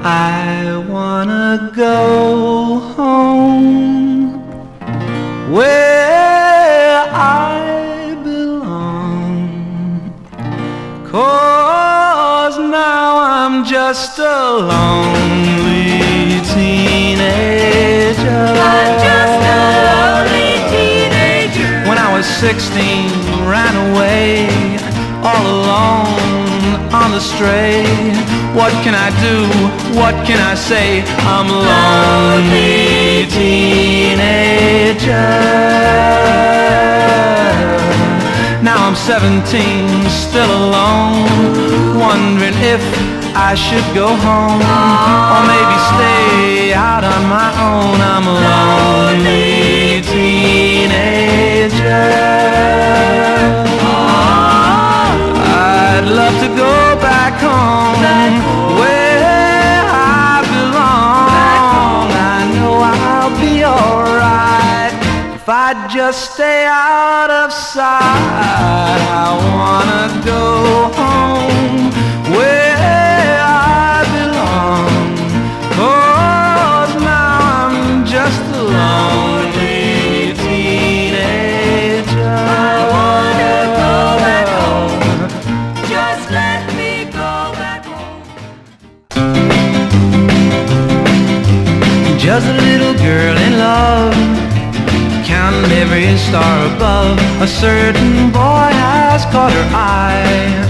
I wanna go home where I belong, 'cause now I'm just a lonely teenager. I'm just a lonely teenager. When I was 16, ran away all alone on the stray. What can I do? What can I say? I'm a lonely teenager. Now I'm 17, still alone, wondering if I should go home or maybe stay out on my own. I'm a lonely teenager. I'd love to go back home where I belong. I know I'll be alright if I just stay out of sight. I wanna go home where I belong, 'cause now I'm just a lonely teenager. I wanna go back home. Just let me go back home. Just a little girl in love, counting every star above. A certain boy has caught her eye.